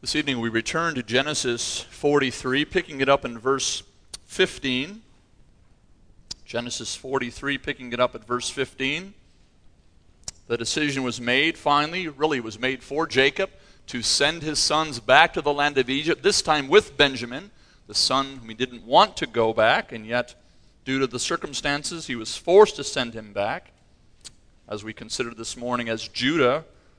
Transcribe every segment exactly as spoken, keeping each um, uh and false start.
This evening we return to Genesis forty-three, picking it up in verse fifteen. Genesis forty-three, picking it up at verse fifteen. The decision was made, finally, really was made for Jacob to send his sons back to the land of Egypt, this time with Benjamin, the son whom he didn't want to go back, and yet, due to the circumstances, he was forced to send him back. As we considered this morning, as Judah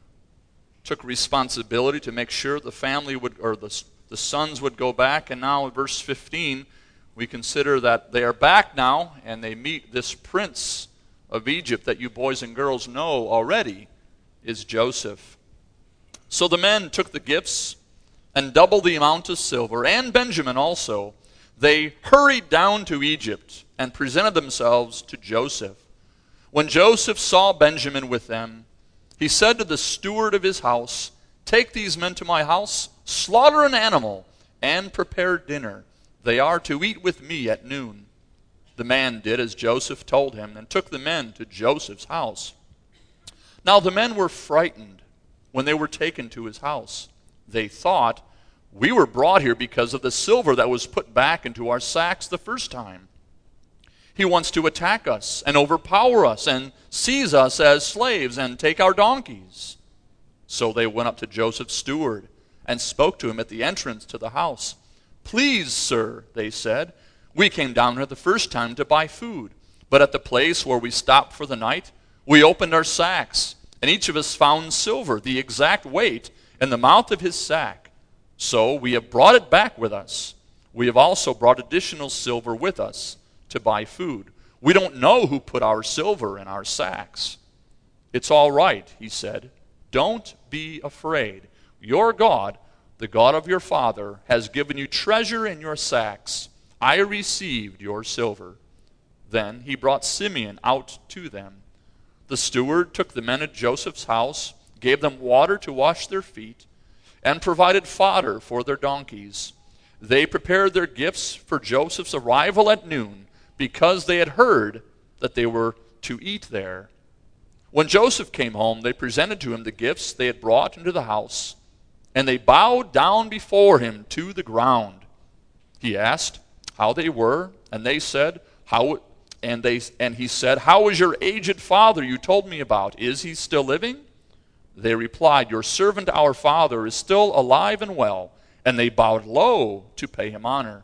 took responsibility to make sure the family would, or the, the sons would go back. And now in verse fifteen, we consider that they are back now, and they meet this prince of Egypt that you boys and girls know already is Joseph. So the men took the gifts and doubled the amount of silver, and Benjamin also. They hurried down to Egypt and presented themselves to Joseph. When Joseph saw Benjamin with them, he said to the steward of his house, "Take these men to my house, slaughter an animal, and prepare dinner. They are to eat with me at noon." The man did as Joseph told him, and took the men to Joseph's house. Now the men were frightened when they were taken to his house. They thought, "We were brought here because of the silver that was put back into our sacks the first time. He wants to attack us and overpower us and seize us as slaves and take our donkeys." So they went up to Joseph's steward and spoke to him at the entrance to the house. "Please, sir," they said, "we came down here the first time to buy food. But at the place where we stopped for the night, we opened our sacks, and each of us found silver, the exact weight, in the mouth of his sack. So we have brought it back with us. We have also brought additional silver with us to buy food. We don't know who put our silver in our sacks." "It's all right," he said. "Don't be afraid. Your God, the God of your father, has given you treasure in your sacks. I received your silver." Then he brought Simeon out to them. The steward took the men at Joseph's house, gave them water to wash their feet, and provided fodder for their donkeys. They prepared their gifts for Joseph's arrival at noon, because they had heard that they were to eat there. When Joseph came home, they presented to him the gifts they had brought into the house, and they bowed down before him to the ground. He asked how they were, and they said, "How?" And they and he said, "How is your aged father you told me about? Is he still living?" They replied, "Your servant our father is still alive and well." And they bowed low to pay him honor.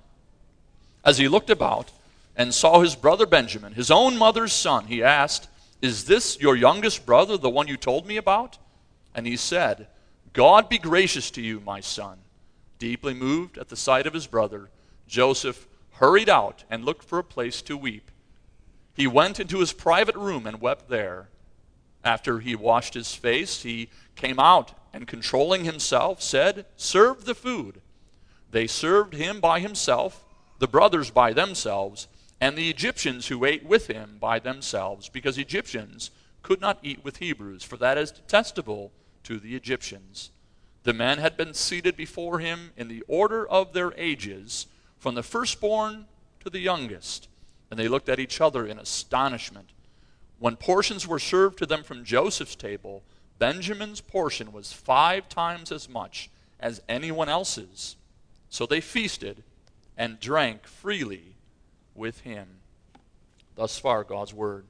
As he looked about and saw his brother Benjamin, his own mother's son, he asked, "Is this your youngest brother, the one you told me about?" And he said, "God be gracious to you, my son." Deeply moved at the sight of his brother, Joseph hurried out and looked for a place to weep. He went into his private room and wept there. After he washed his face, he came out and, controlling himself, said, "Serve the food." They served him by himself, the brothers by themselves, and the Egyptians who ate with him by themselves, because Egyptians could not eat with Hebrews, for that is detestable to the Egyptians. The men had been seated before him in the order of their ages, from the firstborn to the youngest, and they looked at each other in astonishment. When portions were served to them from Joseph's table, Benjamin's portion was five times as much as anyone else's. So they feasted and drank freely with him. Thus far, God's word.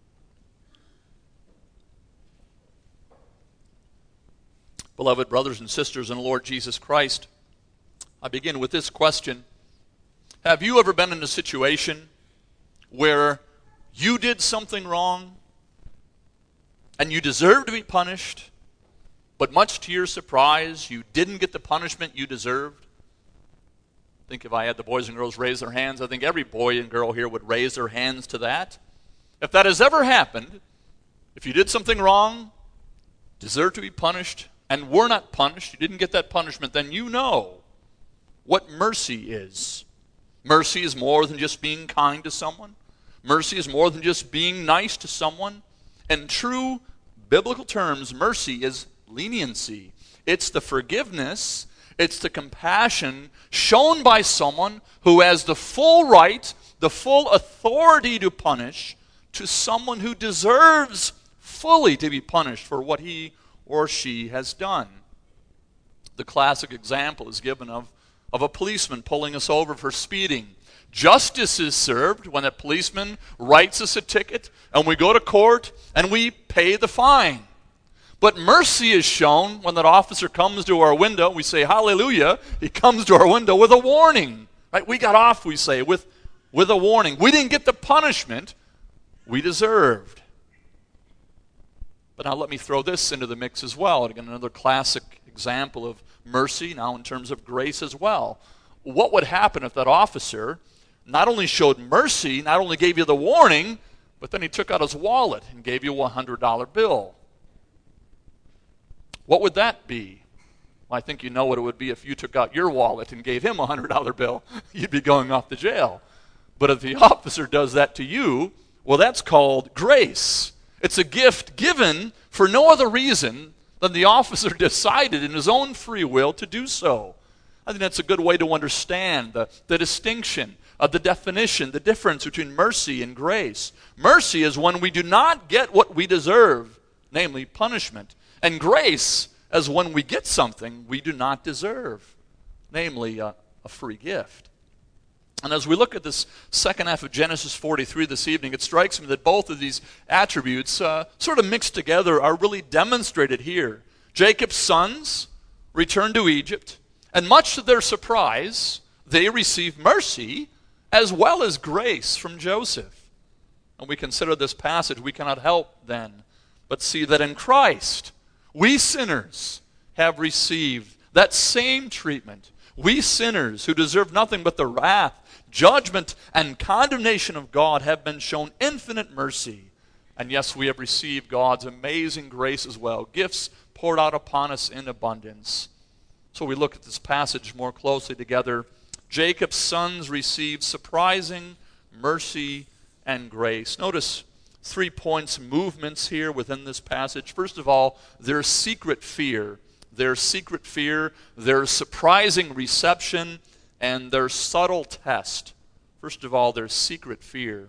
Beloved brothers and sisters in the Lord Jesus Christ, I begin with this question. Have you ever been in a situation where you did something wrong and you deserved to be punished, but much to your surprise, you didn't get the punishment you deserved? I think if I had the boys and girls raise their hands, I think every boy and girl here would raise their hands to that. If that has ever happened, if you did something wrong, deserved to be punished, and were not punished, you didn't get that punishment, then you know what mercy is. Mercy is more than just being kind to someone. Mercy is more than just being nice to someone. In true biblical terms, mercy is leniency. It's the forgiveness, it's the compassion shown by someone who has the full right, the full authority to punish, to someone who deserves fully to be punished for what he or she has done. The classic example is given of, of a policeman pulling us over for speeding. Justice is served when a policeman writes us a ticket and we go to court and we pay the fine. But mercy is shown when that officer comes to our window. We say, hallelujah. He comes to our window with a warning. Right? We got off, we say, with, with a warning. We didn't get the punishment we deserved. But now let me throw this into the mix as well. Again, another classic example of mercy, now in terms of grace as well. What would happen if that officer not only showed mercy, not only gave you the warning, but then he took out his wallet and gave you a one hundred dollar bill? What would that be? Well, I think you know what it would be if you took out your wallet and gave him a one hundred dollar bill. You'd be going off to jail. But if the officer does that to you, well, that's called grace. It's a gift given for no other reason than the officer decided in his own free will to do so. I think that's a good way to understand the, the distinction of the definition, the difference between mercy and grace. Mercy is when we do not get what we deserve, namely punishment. And grace is when we get something we do not deserve, namely a, a free gift. And as we look at this second half of Genesis forty-three this evening, it strikes me that both of these attributes, uh, sort of mixed together, are really demonstrated here. Jacob's sons return to Egypt, and much to their surprise, they receive mercy as well as grace from Joseph. And we consider this passage, we cannot help then but see that in Christ, we sinners have received that same treatment. We sinners who deserve nothing but the wrath, judgment, and condemnation of God have been shown infinite mercy. And yes, we have received God's amazing grace as well, gifts poured out upon us in abundance. So we look at this passage more closely together. Jacob's sons received surprising mercy and grace. Notice three points, movements here within this passage. First of all, their secret fear. Their secret fear, their surprising reception, and their subtle test. First of all, their secret fear.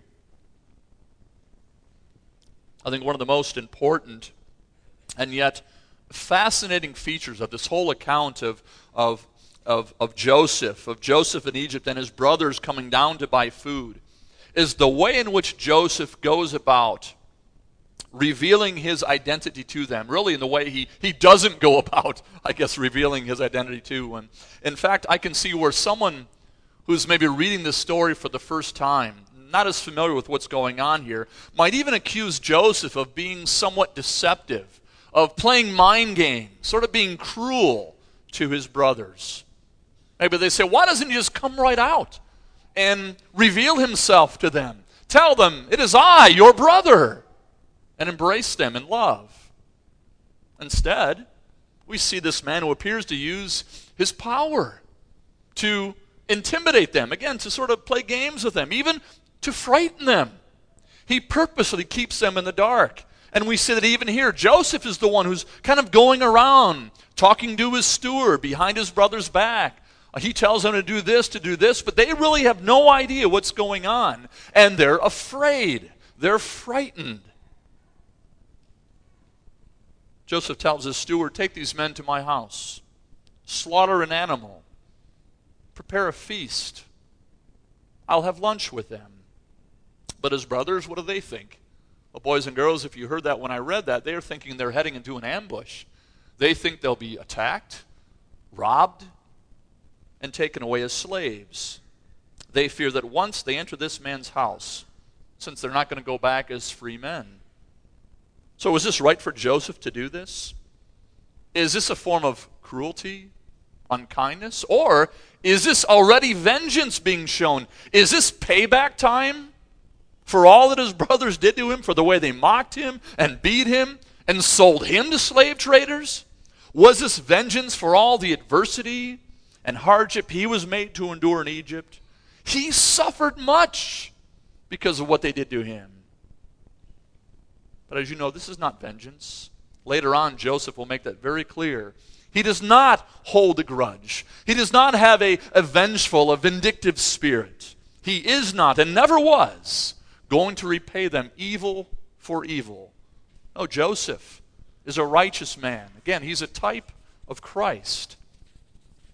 I think one of the most important and yet fascinating features of this whole account of, of, of, of Joseph, of Joseph in Egypt and his brothers coming down to buy food, is the way in which Joseph goes about revealing his identity to them, really in the way he, he doesn't go about, I guess, revealing his identity to them. In fact, I can see where someone who's maybe reading this story for the first time, not as familiar with what's going on here, might even accuse Joseph of being somewhat deceptive, of playing mind games, sort of being cruel to his brothers. Maybe they say, why doesn't he just come right out and reveal himself to them? Tell them, it is I, your brother, and embrace them in love. Instead, we see this man who appears to use his power to intimidate them, again, to sort of play games with them, even to frighten them. He purposely keeps them in the dark. And we see that even here, Joseph is the one who's kind of going around, talking to his steward behind his brother's back. He tells them to do this, to do this, but they really have no idea what's going on. And they're afraid. They're frightened. Joseph tells his steward, take these men to my house, slaughter an animal, prepare a feast. I'll have lunch with them. But his brothers, what do they think? Well, boys and girls, if you heard that when I read that, they're thinking they're heading into an ambush. They think they'll be attacked, robbed, and taken away as slaves. They fear that once they enter this man's house, since they're not going to go back as free men. So is this right for Joseph to do this? Is this a form of cruelty, unkindness? Or is this already vengeance being shown? Is this payback time for all that his brothers did to him, for the way they mocked him and beat him and sold him to slave traders? Was this vengeance for all the adversity and hardship he was made to endure in Egypt? He suffered much because of what they did to him. But as you know, this is not vengeance. Later on, Joseph will make that very clear. He does not hold a grudge. He does not have a, a vengeful, a vindictive spirit. He is not, and never was, going to repay them evil for evil. No, Joseph is a righteous man. Again, he's a type of Christ.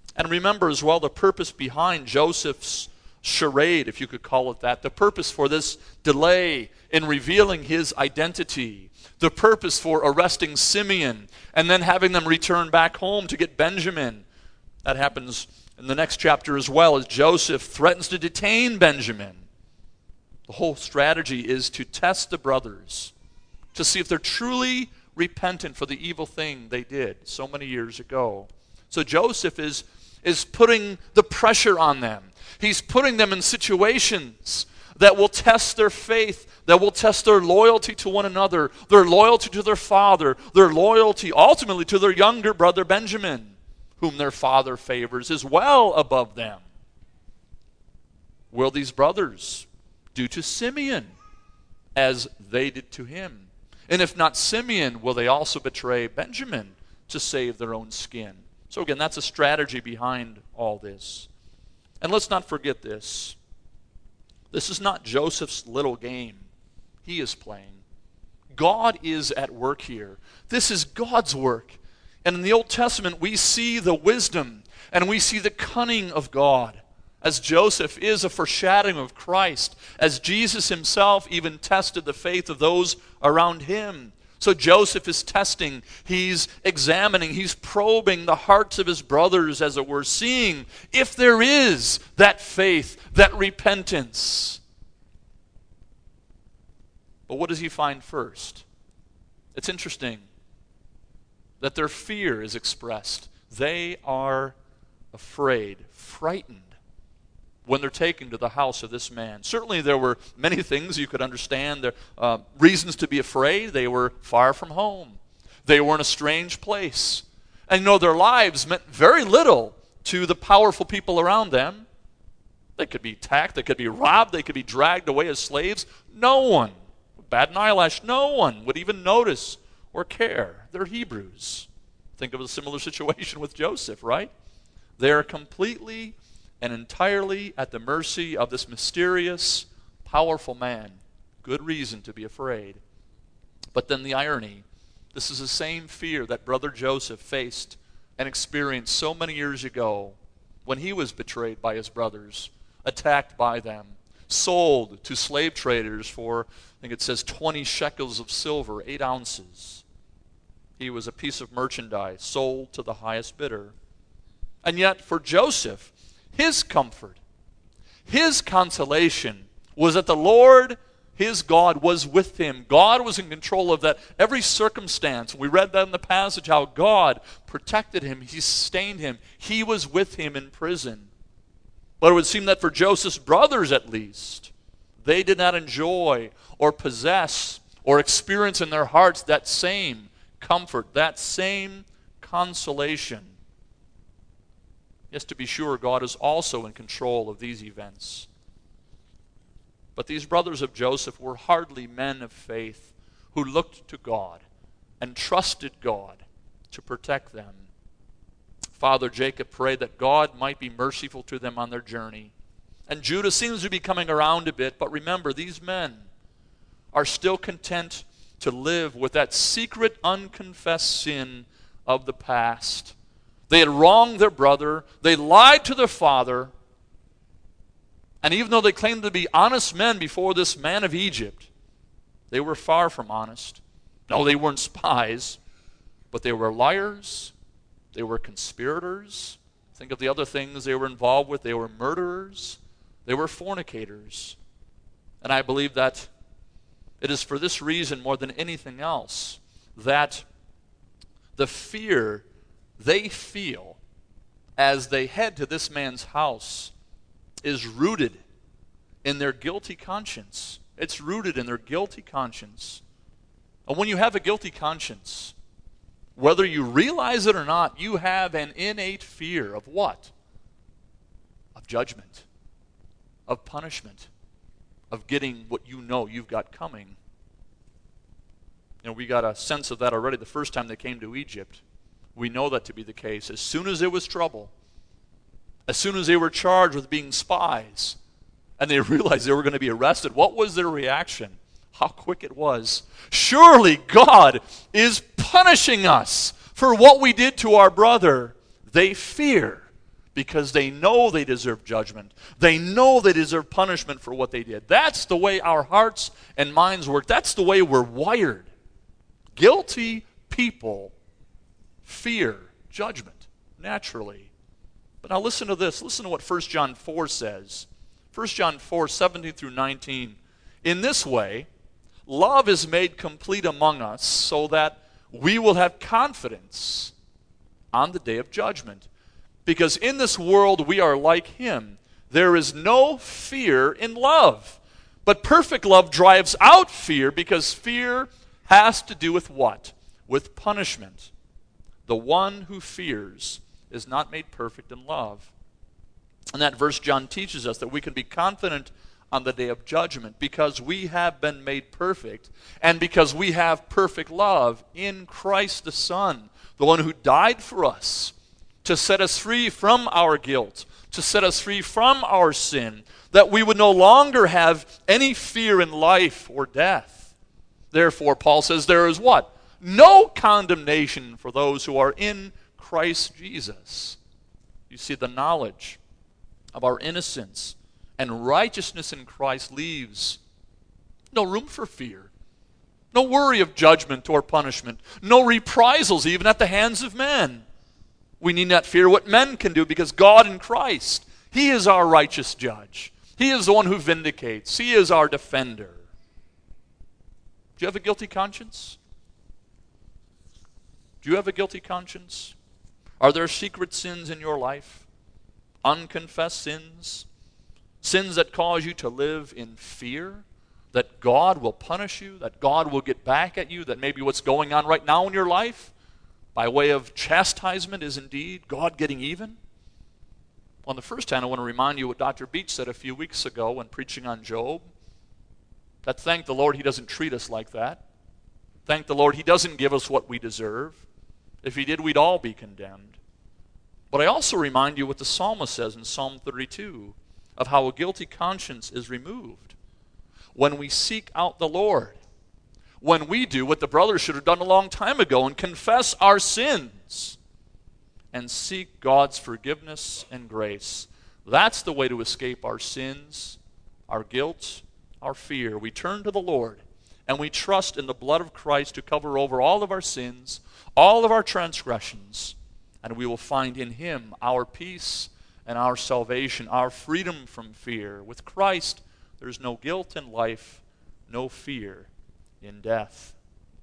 And remember as well the purpose behind Joseph's charade, if you could call it that, the purpose for this delay in revealing his identity, the purpose for arresting Simeon and then having them return back home to get Benjamin. That happens in the next chapter as well, as Joseph threatens to detain Benjamin. The whole strategy is to test the brothers, to see if they're truly repentant for the evil thing they did so many years ago. So Joseph is, is putting the pressure on them. He's putting them in situations that will test their faith, that will test their loyalty to one another, their loyalty to their father, their loyalty ultimately to their younger brother Benjamin, whom their father favors as well above them. Will these brothers do to Simeon as they did to him? And if not Simeon, will they also betray Benjamin to save their own skin? So again, that's a strategy behind all this. And let's not forget this. This is not Joseph's little game he is playing. God is at work here. This is God's work. And in the Old Testament, we see the wisdom and we see the cunning of God, as Joseph is a foreshadowing of Christ, as Jesus himself even tested the faith of those around him. So Joseph is testing, he's examining, he's probing the hearts of his brothers, as it were, seeing if there is that faith, that repentance. But what does he find first? It's interesting that their fear is expressed. They are afraid, frightened, when they're taken to the house of this man. Certainly there were many things you could understand. There uh, reasons to be afraid. They were far from home. They were in a strange place. And you know, their lives meant very little to the powerful people around them. They could be attacked. They could be robbed. They could be dragged away as slaves. No one, bat an eyelash, no one would even notice or care. They're Hebrews. Think of a similar situation with Joseph, right? They're completely and entirely at the mercy of this mysterious, powerful man. Good reason to be afraid. But then the irony, this is the same fear that brother Joseph faced and experienced so many years ago when he was betrayed by his brothers, attacked by them, sold to slave traders for, I think it says, twenty shekels of silver, eight ounces. He was a piece of merchandise sold to the highest bidder. And yet for Joseph, his comfort, his consolation was that the Lord, his God, was with him. God was in control of that every circumstance. We read that in the passage, how God protected him. He sustained him. He was with him in prison. But it would seem that for Joseph's brothers at least, they did not enjoy or possess or experience in their hearts that same comfort, that same consolation. Yes, to be sure, God is also in control of these events. But these brothers of Joseph were hardly men of faith who looked to God and trusted God to protect them. Father Jacob prayed that God might be merciful to them on their journey. And Judah seems to be coming around a bit, but remember, these men are still content to live with that secret, unconfessed sin of the past. They had wronged their brother. They lied to their father. And even though they claimed to be honest men before this man of Egypt, they were far from honest. No, they weren't spies, but they were liars. They were conspirators. Think of the other things they were involved with. They were murderers. They were fornicators. And I believe that it is for this reason more than anything else that the fear they feel as they head to this man's house is rooted in their guilty conscience. It's rooted in their guilty conscience. And when you have a guilty conscience, whether you realize it or not, you have an innate fear of what? Of judgment, of punishment, of getting what you know you've got coming. You know, we got a sense of that already the first time they came to Egypt. We know that to be the case. As soon as there was trouble, as soon as they were charged with being spies, and they realized they were going to be arrested, what was their reaction? How quick it was. Surely God is punishing us for what we did to our brother. They fear. because they know they deserve judgment. They know they deserve punishment for what they did. That's the way our hearts and minds work. That's the way we're wired. Guilty people fear judgment, naturally. But now listen to this. Listen to what First John four says. First John four, seventeen through nineteen. In this way, love is made complete among us so that we will have confidence on the day of judgment. Because in this world we are like him. There is no fear in love. But perfect love drives out fear, because fear has to do with what? With punishment. The one who fears is not made perfect in love. And that verse, John teaches us that we can be confident on the day of judgment because we have been made perfect, and because we have perfect love in Christ the Son, the one who died for us to set us free from our guilt, to set us free from our sin, that we would no longer have any fear in life or death. Therefore, Paul says there is what? No condemnation for those who are in Christ Jesus. You see, the knowledge of our innocence and righteousness in Christ leaves no room for fear, no worry of judgment or punishment, no reprisals even at the hands of men. We need not fear what men can do, because God in Christ, he is our righteous judge. He is the one who vindicates. He is our defender. Do you have a guilty conscience? Do you have a guilty conscience? Are there secret sins in your life? Unconfessed sins? Sins that cause you to live in fear? That God will punish you? That God will get back at you? That maybe what's going on right now in your life, by way of chastisement, is indeed God getting even? On the first hand, I want to remind you what Doctor Beach said a few weeks ago when preaching on Job. That thank the Lord he doesn't treat us like that. Thank the Lord he doesn't give us what we deserve. If he did, we'd all be condemned. But I also remind you what the psalmist says in Psalm thirty-two, of how a guilty conscience is removed when we seek out the Lord. When we do what the brothers should have done a long time ago and confess our sins and seek God's forgiveness and grace. That's the way to escape our sins, our guilt, our fear. We turn to the Lord and we trust in the blood of Christ to cover over all of our sins, all of our transgressions, and we will find in him our peace and our salvation, our freedom from fear. With Christ, there's no guilt in life, no fear in death.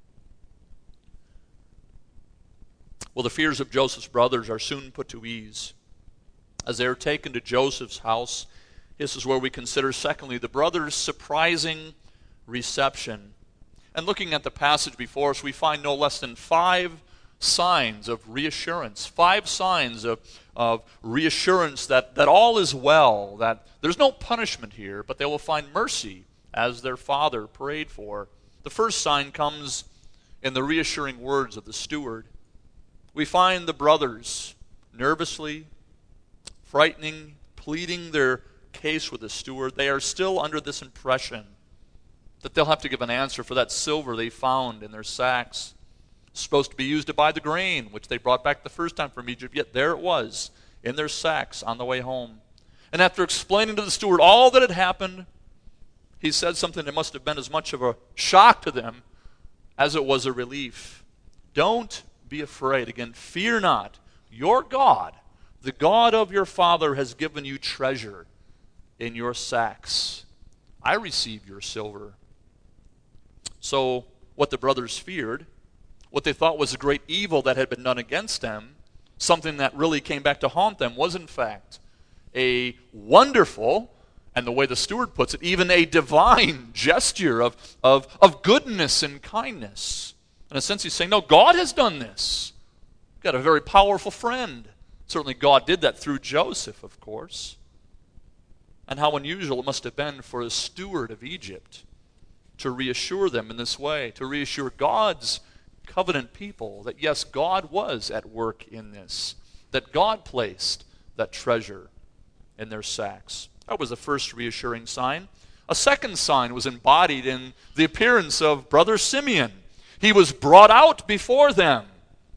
Well, the fears of Joseph's brothers are soon put to ease. As they are taken to Joseph's house, this is where we consider, secondly, the brothers' surprising reception. And looking at the passage before us, we find no less than five signs of reassurance, five signs of, of reassurance that, that all is well, that there's no punishment here, but they will find mercy as their father prayed for. The first sign comes in the reassuring words of the steward. We find the brothers nervously, frightening, pleading their case with the steward. They are still under this impression that they'll have to give an answer for that silver they found in their sacks. It's supposed to be used to buy the grain, which they brought back the first time from Egypt, yet there it was in their sacks on the way home. And after explaining to the steward all that had happened, he said something that must have been as much of a shock to them as it was a relief. Don't be afraid. Again, fear not. Your God, the God of your father, has given you treasure in your sacks. I receive your silver. So what the brothers feared, what they thought was a great evil that had been done against them, something that really came back to haunt them, was in fact a wonderful, and the way the steward puts it, even a divine gesture of, of, of goodness and kindness. In a sense, he's saying, no, God has done this. You've got a very powerful friend. Certainly God did that through Joseph, of course. And how unusual it must have been for a steward of Egypt to reassure them in this way, to reassure God's covenant people that yes, God was at work in this, that God placed that treasure in their sacks. That was the first reassuring sign. A second sign was embodied in the appearance of Brother Simeon. He was brought out before them.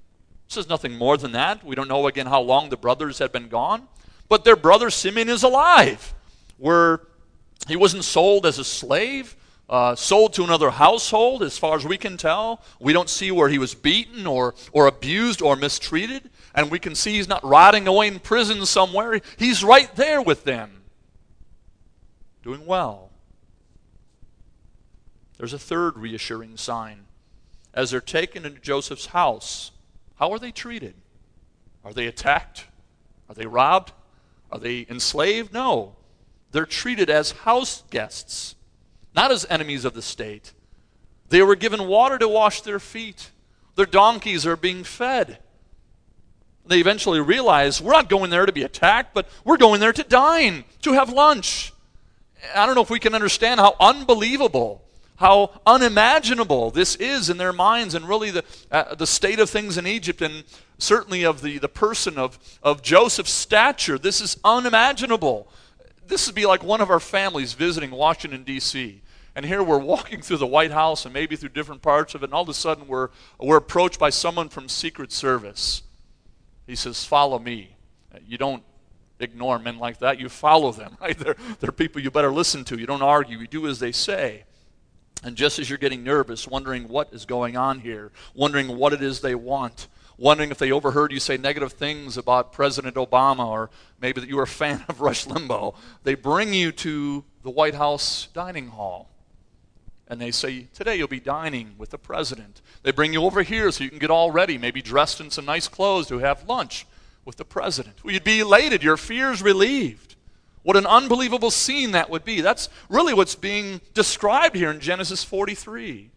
It says nothing more than that. We don't know again how long the brothers had been gone. But their brother Simeon is alive. Where he wasn't sold as a slave, uh, sold to another household as far as we can tell. We don't see where he was beaten or, or abused or mistreated. And we can see he's not rotting away in prison somewhere. He's right there with them, doing well. There's a third reassuring sign. As they're taken into Joseph's house, how are they treated? Are they attacked? Are they robbed? Are they enslaved? No. They're treated as house guests, not as enemies of the state. They were given water to wash their feet. Their donkeys are being fed. They eventually realize, we're not going there to be attacked, but we're going there to dine, to have lunch. I don't know if we can understand how unbelievable, how unimaginable this is in their minds, and really the uh, the state of things in Egypt, and certainly of the, the person of, of Joseph's stature. This is unimaginable. This would be like one of our families visiting Washington, D C, and here we're walking through the White House and maybe through different parts of it, and all of a sudden we're, we're approached by someone from Secret Service. He says, follow me. You don't ignore men like that. You follow them, right? They're, they're people you better listen to. You don't argue. You do as they say. And just as you're getting nervous, wondering what is going on here, wondering what it is they want, wondering if they overheard you say negative things about President Obama, or maybe that you were a fan of Rush Limbaugh, they bring you to the White House dining hall. And they say, today you'll be dining with the president. They bring you over here so you can get all ready, maybe dressed in some nice clothes to have lunch with the president. Well, you'd be elated, your fears relieved. What an unbelievable scene that would be. That's really what's being described here in Genesis forty-three.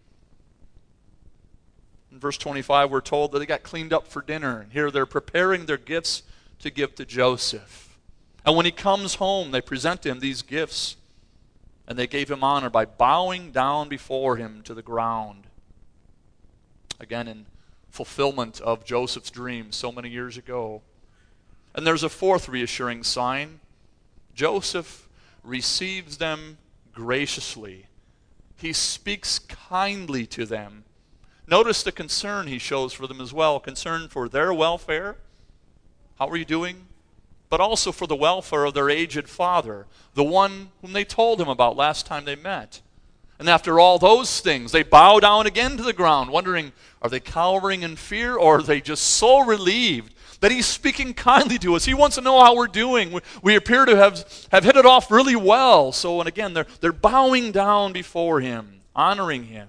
In verse twenty-five, we're told that they got cleaned up for dinner. And here they're preparing their gifts to give to Joseph. And when he comes home, they present him these gifts. And they gave him honor by bowing down before him to the ground. Again, in fulfillment of Joseph's dream so many years ago. And there's a fourth reassuring sign. Joseph receives them graciously. He speaks kindly to them. Notice the concern he shows for them as well. Concern for their welfare. How are you doing? But also for the welfare of their aged father, the one whom they told him about last time they met. And after all those things, they bow down again to the ground, wondering, are they cowering in fear, or are they just so relieved that he's speaking kindly to us? He wants to know how we're doing. We, we appear to have, have hit it off really well. So, and again, they're, they're bowing down before him, honoring him,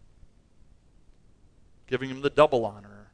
giving him the double honor.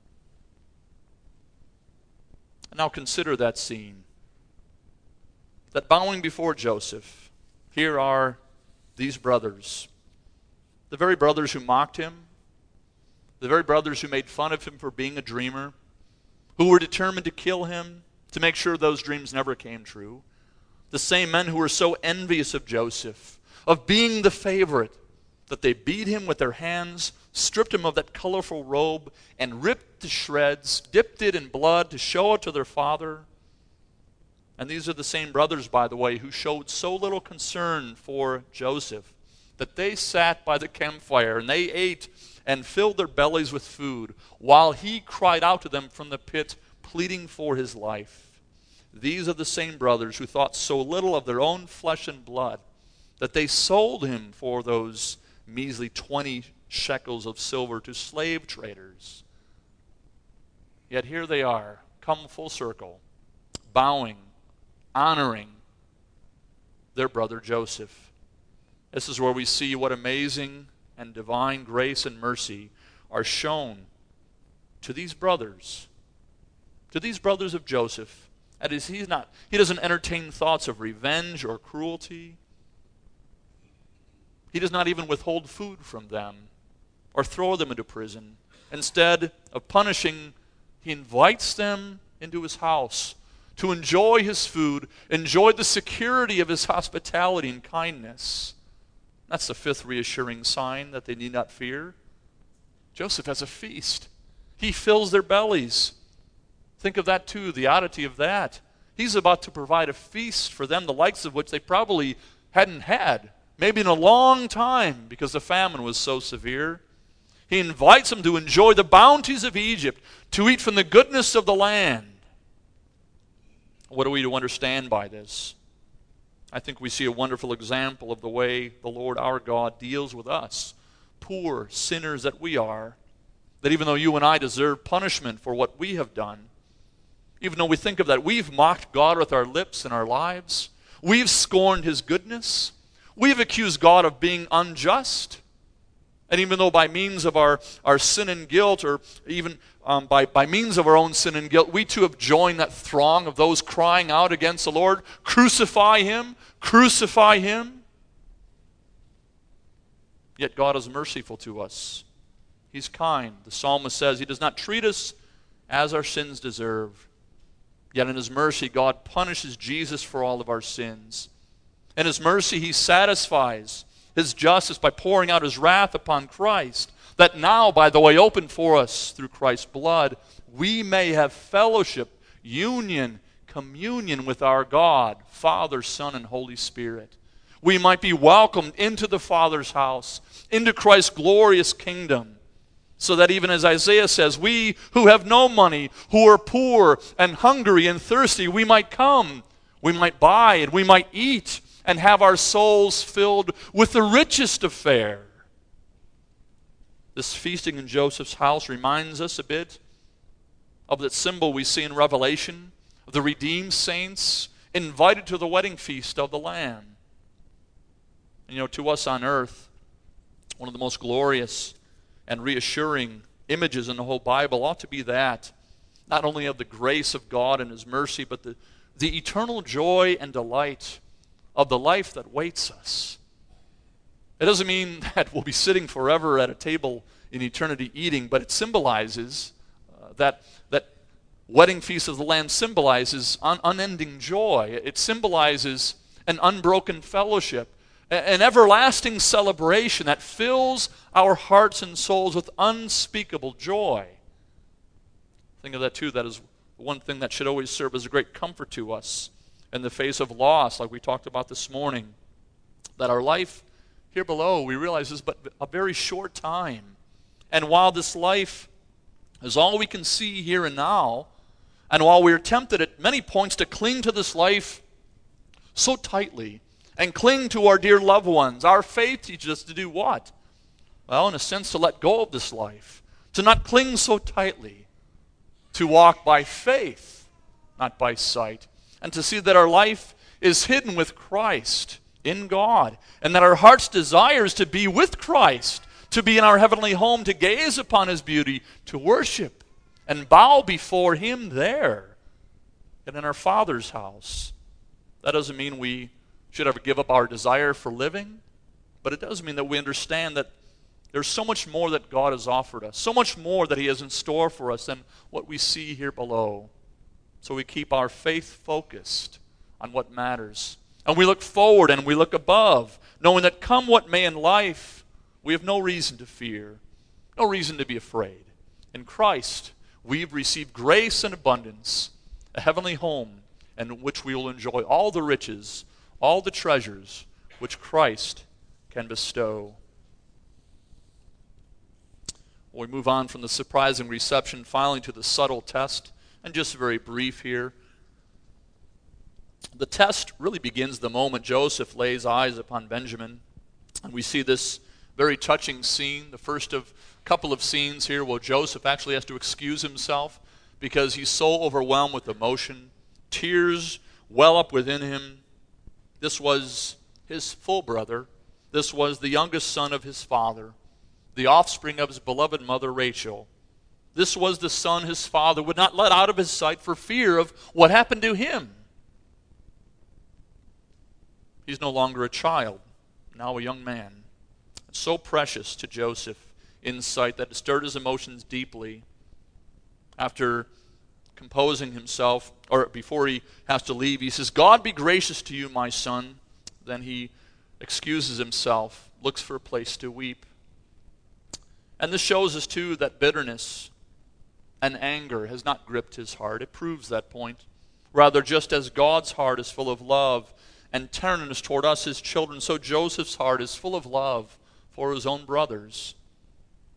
And now consider that scene. That bowing before Joseph, here are these brothers. The very brothers who mocked him, the very brothers who made fun of him for being a dreamer, who were determined to kill him, to make sure those dreams never came true. The same men who were so envious of Joseph, of being the favorite, that they beat him with their hands, stripped him of that colorful robe, and ripped to shreds, dipped it in blood to show it to their father. And these are the same brothers, by the way, who showed so little concern for Joseph that they sat by the campfire and they ate and filled their bellies with food while he cried out to them from the pit, pleading for his life. These are the same brothers who thought so little of their own flesh and blood that they sold him for those measly twenty shekels of silver to slave traders. Yet here they are, come full circle, bowing, honoring their brother Joseph. This is where we see what amazing and divine grace and mercy are shown to these brothers, to these brothers of Joseph. That is, he's not, he doesn't entertain thoughts of revenge or cruelty. He does not even withhold food from them or throw them into prison. Instead of punishing, he invites them into his house to enjoy his food, enjoy the security of his hospitality and kindness. That's the fifth reassuring sign that they need not fear. Joseph has a feast. He fills their bellies. Think of that too, the oddity of that. He's about to provide a feast for them, the likes of which they probably hadn't had, maybe in a long time, because the famine was so severe. He invites them to enjoy the bounties of Egypt, to eat from the goodness of the land. What are we to understand by this? I think we see a wonderful example of the way the Lord our God deals with us, poor sinners that we are, that even though you and I deserve punishment for what we have done, even though we think of that, we've mocked God with our lips and our lives, we've scorned His goodness, we've accused God of being unjust, and even though by means of our, our sin and guilt, or even um, by, by means of our own sin and guilt, we too have joined that throng of those crying out against the Lord, crucify Him, crucify Him. Yet God is merciful to us. He's kind. The psalmist says He does not treat us as our sins deserve. Yet in His mercy, God punishes Jesus for all of our sins. In His mercy, He satisfies His justice by pouring out His wrath upon Christ, that now, by the way opened for us through Christ's blood, we may have fellowship, union, communion with our God, Father, Son, and Holy Spirit. We might be welcomed into the Father's house, into Christ's glorious kingdom, so that even as Isaiah says, we who have no money, who are poor and hungry and thirsty, we might come, we might buy, and we might eat, and have our souls filled with the richest of fare. This feasting in Joseph's house reminds us a bit of that symbol we see in Revelation, of the redeemed saints invited to the wedding feast of the Lamb. And you know, to us on earth, one of the most glorious and reassuring images in the whole Bible ought to be that, not only of the grace of God and His mercy, but the, the eternal joy and delight of the life that waits us. It doesn't mean that we'll be sitting forever at a table in eternity eating, but it symbolizes uh, that, that wedding feast of the Lamb symbolizes un- unending joy. It symbolizes an unbroken fellowship, an everlasting celebration that fills our hearts and souls with unspeakable joy. Think of that too. That is one thing that should always serve as a great comfort to us in the face of loss, like we talked about this morning. That our life here below, we realize, is but a very short time. And while this life is all we can see here and now, and while we are tempted at many points to cling to this life so tightly, and cling to our dear loved ones, our faith teaches us to do what? Well, in a sense, to let go of this life, to not cling so tightly, to walk by faith, not by sight, and to see that our life is hidden with Christ in God, and that our heart's desire is to be with Christ, to be in our heavenly home, to gaze upon His beauty, to worship and bow before Him there and in our Father's house. That doesn't mean we should ever give up our desire for living, but it does mean that we understand that there's so much more that God has offered us, so much more that He has in store for us than what we see here below. So we keep our faith focused on what matters. And we look forward and we look above, knowing that come what may in life, we have no reason to fear, no reason to be afraid. In Christ, we've received grace and abundance, a heavenly home in which we will enjoy all the riches, all the treasures which Christ can bestow. We move on from the surprising reception finally to the subtle test, and just very brief here. The test really begins the moment Joseph lays eyes upon Benjamin, and we see this very touching scene, the first of a couple of scenes here where Joseph actually has to excuse himself because he's so overwhelmed with emotion. Tears well up within him. This was his full brother. This was the youngest son of his father, the offspring of his beloved mother Rachel. This was the son his father would not let out of his sight for fear of what happened to him. He's no longer a child, now a young man. So precious to Joseph in sight that it stirred his emotions deeply. After composing himself, or before he has to leave, he says, "God be gracious to you, my son." Then he excuses himself, looks for a place to weep. And this shows us too that bitterness and anger has not gripped his heart. It proves that point. Rather, just as God's heart is full of love and tenderness toward us, his children, so Joseph's heart is full of love for his own brothers.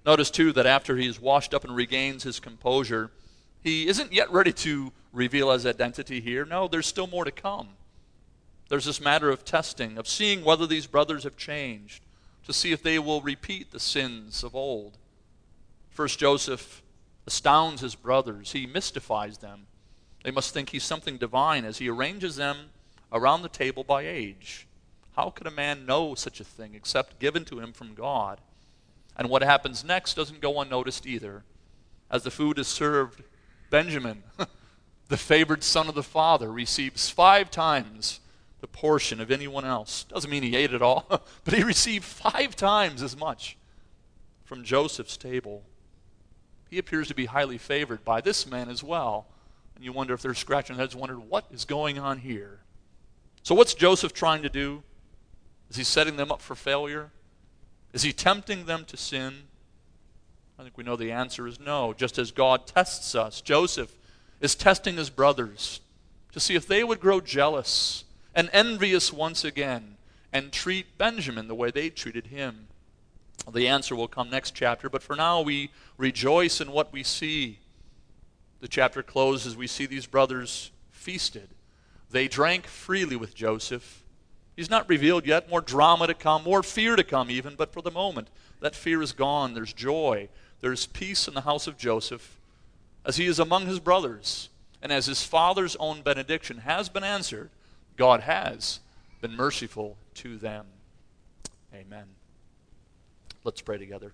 Notice, too, that after he is washed up and regains his composure, he isn't yet ready to reveal his identity here. No, there's still more to come. There's this matter of testing, of seeing whether these brothers have changed, to see if they will repeat the sins of old. First, Joseph astounds his brothers. He mystifies them. They must think he's something divine as he arranges them around the table by age. How could a man know such a thing except given to him from God? And what happens next doesn't go unnoticed either. As the food is served, Benjamin, the favored son of the father, receives five times the portion of anyone else. Doesn't mean he ate it all, but he received five times as much from Joseph's table. He appears to be highly favored by this man as well. And you wonder if they're scratching their heads and wondering, what is going on here? So what's Joseph trying to do? Is he setting them up for failure? Is he tempting them to sin? I think we know the answer is no. Just as God tests us, Joseph is testing his brothers to see if they would grow jealous and envious once again and treat Benjamin the way they treated him. The answer will come next chapter, but for now we rejoice in what we see. The chapter closes, we see these brothers feasted. They drank freely with Joseph. He's not revealed yet. More drama to come, more fear to come even, but for the moment, that fear is gone. There's joy. There's peace in the house of Joseph as he is among his brothers. And as his father's own benediction has been answered, God has been merciful to them. Amen. Let's pray together.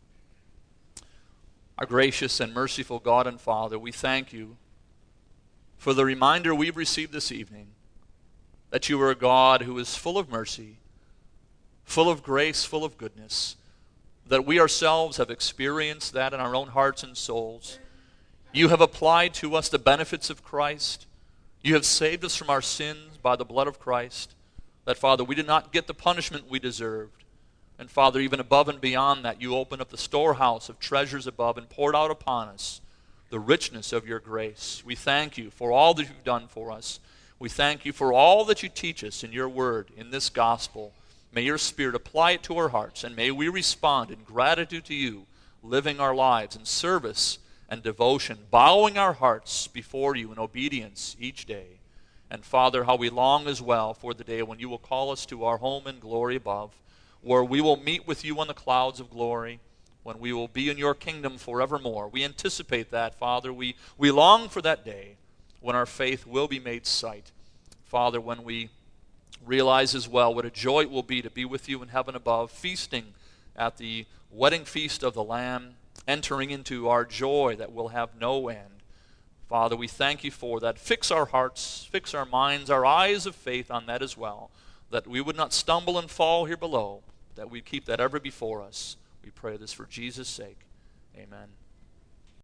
Our gracious and merciful God and Father, we thank you for the reminder we've received this evening that you are a God who is full of mercy, full of grace, full of goodness, that we ourselves have experienced that in our own hearts and souls. You have applied to us the benefits of Christ. You have saved us from our sins by the blood of Christ, that, Father, we did not get the punishment we deserved. And, Father, even above and beyond that, you opened up the storehouse of treasures above and poured out upon us the richness of your grace. We thank you for all that you've done for us. We thank you for all that you teach us in your word, in this gospel. May your Spirit apply it to our hearts, and may we respond in gratitude to you, living our lives in service and devotion, bowing our hearts before you in obedience each day. And, Father, how we long as well for the day when you will call us to our home in glory above, where we will meet with you on the clouds of glory, when we will be in your kingdom forevermore. We anticipate that, Father. We, we long for that day when our faith will be made sight. Father, when we realize as well what a joy it will be to be with you in heaven above, feasting at the wedding feast of the Lamb, entering into our joy that will have no end. Father, we thank you for that. Fix our hearts, fix our minds, our eyes of faith on that as well, that we would not stumble and fall here below, that we keep that ever before us. We pray this for Jesus' sake. Amen.